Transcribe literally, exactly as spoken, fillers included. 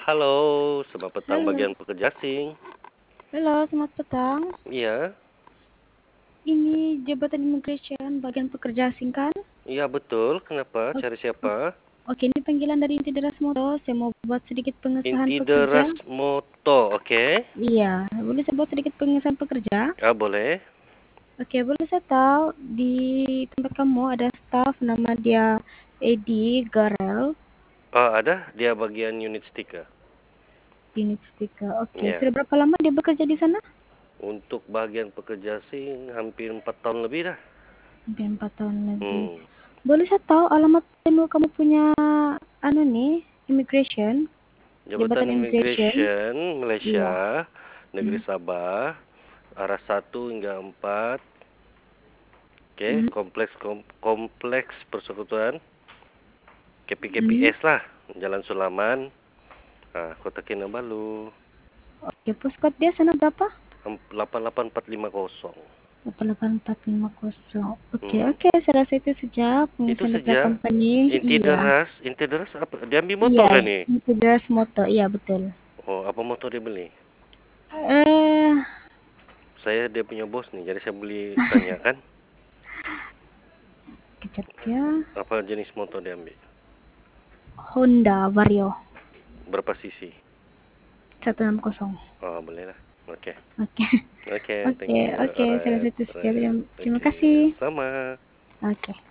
Halo, selamat petang Halo, bagian pekerja asing. halo, selamat petang. Iya, Ini Jabatan Immigration bagian pekerja asing kan? iya betul. Kenapa? O- Cari o- siapa? Oke, ini panggilan dari Inti Deras Moto. Saya mau buat sedikit pengesahan Inti pekerja. Deras Moto, oke? Iya, boleh saya buat sedikit pengesahan pekerja? Ah, boleh. Oke, boleh saya tahu di tempat kamu ada staff nama dia Edi Garel, Oh, ada dia bagian unit stiker. unit stiker. Oke, Ya, sudah berapa lama dia bekerja di sana? untuk bagian pekerja asing hampir empat tahun lebih dah. Hampir empat tahun lebih. Hmm. Boleh saya tahu alamat email kamu punya anu nih, immigration, Jabatan Jabatan Immigration? Immigration Iya. Malaysia, Negeri Mhm. Sabah, arah satu hingga empat. Oke, Mhm. kompleks kom- kompleks persekutuan Mhm. K P K P S lah, Jalan Sulaman. Nah, Kota Kinabalu Oke, postcode dia sana berapa? delapan delapan empat lima nol. delapan delapan empat lima nol. Oke, Hmm. oke, saya rasa itu saja Itu pengesahan daripada saja. company. Inti Iya. deras, inti deras apa? Dia ambil motor Iya, kan nih? itu Deras Moto. Iya, betul. Oh, apa motor dia beli? Eh, Saya dia punya bos nih, jadi saya beli tanya kan kejap ya. apa jenis motor dia ambil? Honda Vario Berapa cc? seratus enam puluh. Oh, boleh lah. Oke. Oke. Oke, thank Oke, you. oke, saya Alright, rasa itu saja. alright. Terima terima Oke, kasih. sama. Oke.